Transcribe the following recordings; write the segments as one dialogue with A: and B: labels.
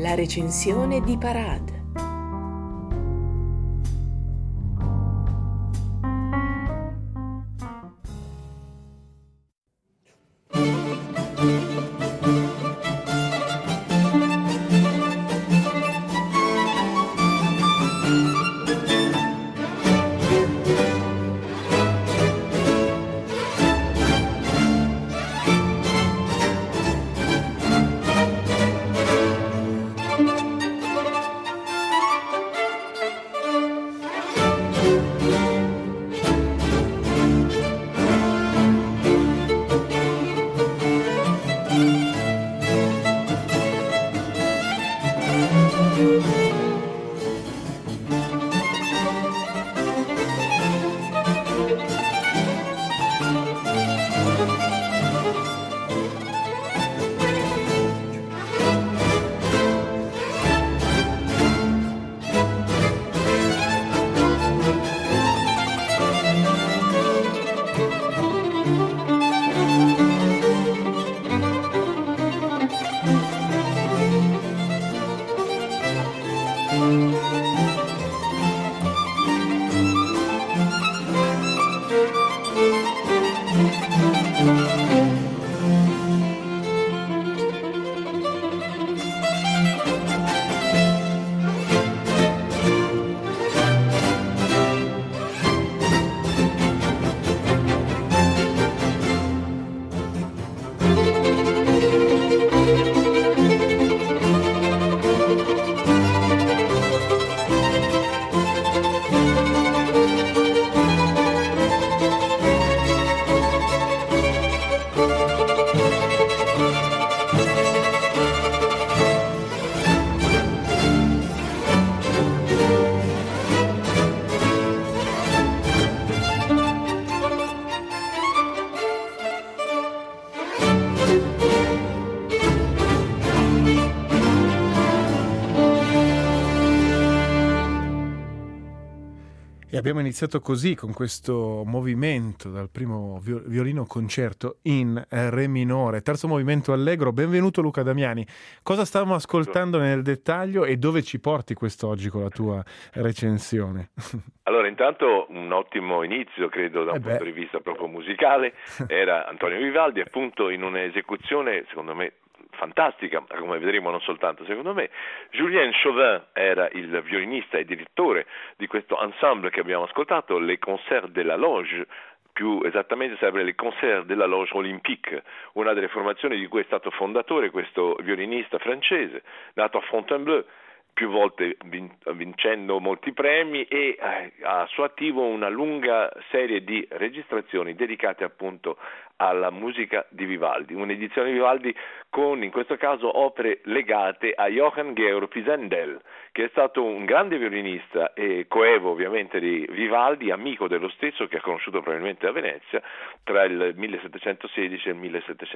A: La recensione di Parade.
B: E abbiamo iniziato così, con questo movimento dal primo violino concerto in re minore, terzo movimento allegro. Benvenuto Luca Damiani. Cosa stavamo ascoltando nel dettaglio e dove ci porti quest'oggi con la tua recensione?
C: Allora, intanto un ottimo inizio, credo, da un punto di vista proprio musicale, era Antonio Vivaldi, appunto in un'esecuzione, secondo me, fantastica, come vedremo non soltanto secondo me. Julien Chauvin era il violinista e direttore di questo ensemble che abbiamo ascoltato, les Concerts de la Loge, più esattamente sarebbe les Concerts de la Loge Olympique, una delle formazioni di cui è stato fondatore questo violinista francese, nato a Fontainebleau, più volte vincendo molti premi, e ha a suo attivo una lunga serie di registrazioni dedicate appunto alla musica di Vivaldi, un'edizione di Vivaldi con in questo caso opere legate a Johann Georg Pisendel, che è stato un grande violinista e coevo ovviamente di Vivaldi, amico dello stesso, che ha conosciuto probabilmente a Venezia tra il 1716 e il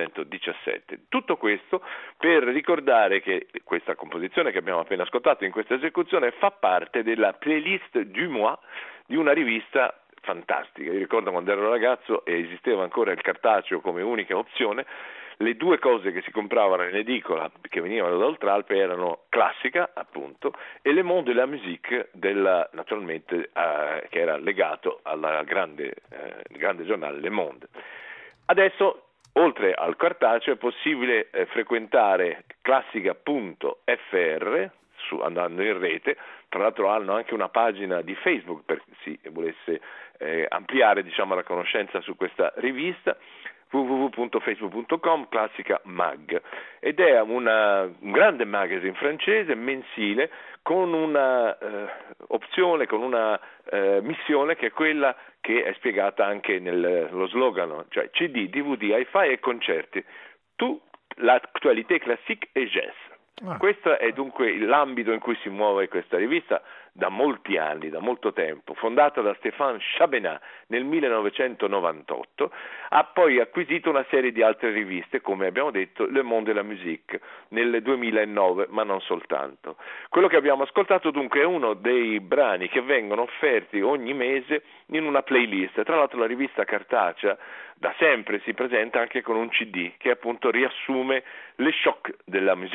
C: 1717. Tutto questo per ricordare che questa composizione che abbiamo appena ascoltato in questa esecuzione fa parte della playlist du mois di una rivista fantastica. Io ricordo quando ero ragazzo e esisteva ancora il cartaceo come unica opzione, le due cose che si compravano in edicola che venivano da Oltralpe erano Classica, appunto, e Le Monde de la Musique, naturalmente che era legato al grande giornale Le Monde. Adesso, oltre al cartaceo, è possibile frequentare classica.fr andando in rete. Tra l'altro hanno anche una pagina di Facebook per chi volesse ampliare, diciamo, la conoscenza su questa rivista, www.facebook.com Classica Mag, ed è un grande magazine francese mensile con una opzione, con una missione che è quella che è spiegata anche nello slogan, cioè CD, DVD, hi-fi e concerti, toute l'actualité classique et jazz. Questo è dunque l'ambito in cui si muove questa rivista da molti anni, da molto tempo. Fondata da Stéphane Chabenat nel 1998, ha poi acquisito una serie di altre riviste, come abbiamo detto Le Monde de la Musique nel 2009, ma non soltanto. Quello che abbiamo ascoltato dunque è uno dei brani che vengono offerti ogni mese in una playlist. Tra l'altro la rivista cartacea da sempre si presenta anche con un CD che appunto riassume le choc de la musique, cioè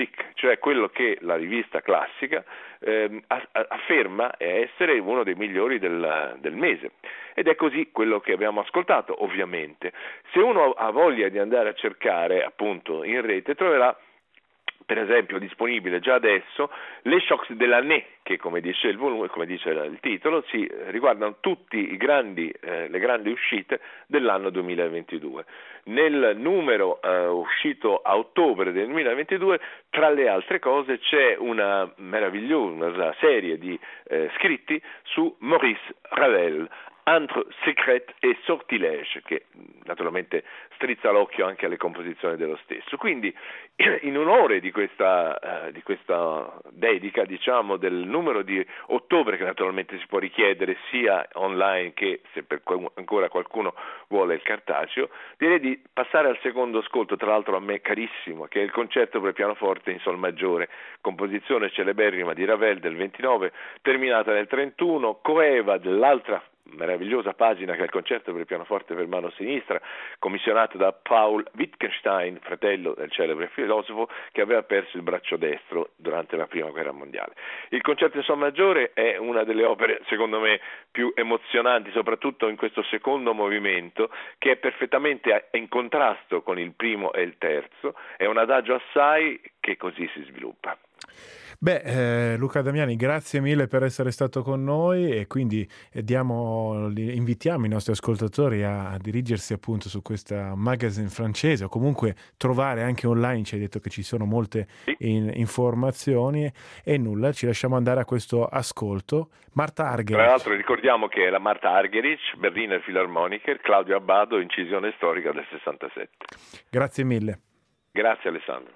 C: cioè quello che la rivista classica afferma essere uno dei migliori del mese. Ed è così quello che abbiamo ascoltato, ovviamente. Se uno ha voglia di andare a cercare appunto in rete, troverà per esempio disponibile già adesso Les Chocs de l'année, che come dice il volume, come dice il titolo, si riguardano tutti le grandi uscite dell'anno 2022. Nel numero uscito a ottobre del 2022, tra le altre cose, c'è una meravigliosa serie di scritti su Maurice Ravel, Entre secret et sortilège, che naturalmente strizza l'occhio anche alle composizioni dello stesso. Quindi in onore di questa dedica, diciamo, del numero di ottobre, che naturalmente si può richiedere sia online che, se per ancora qualcuno vuole, il cartaceo, direi di passare al secondo ascolto, tra l'altro a me carissimo, che è il concerto per pianoforte in sol maggiore, composizione celeberrima di Ravel del 29, terminata nel 31, coeva dell'altra meravigliosa pagina che è il concerto per il pianoforte per mano sinistra, commissionato da Paul Wittgenstein, fratello del celebre filosofo che aveva perso il braccio destro durante la prima guerra mondiale. Il concerto in sol maggiore è una delle opere secondo me più emozionanti, soprattutto in questo secondo movimento, che è perfettamente in contrasto con il primo e il terzo, è un adagio assai che così si sviluppa.
B: Luca Damiani, grazie mille per essere stato con noi, e quindi invitiamo i nostri ascoltatori a dirigersi appunto su questa magazine francese, o comunque trovare anche online, ci hai detto che ci sono molte informazioni, e nulla, ci lasciamo andare a questo ascolto. Marta Argerich.
C: Tra l'altro ricordiamo che è la Marta Argerich, Berliner Philharmoniker, Claudio Abbado, incisione storica del 67.
B: Grazie mille.
C: Grazie Alessandro.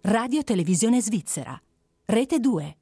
D: Radio Televisione Svizzera. Rete 2.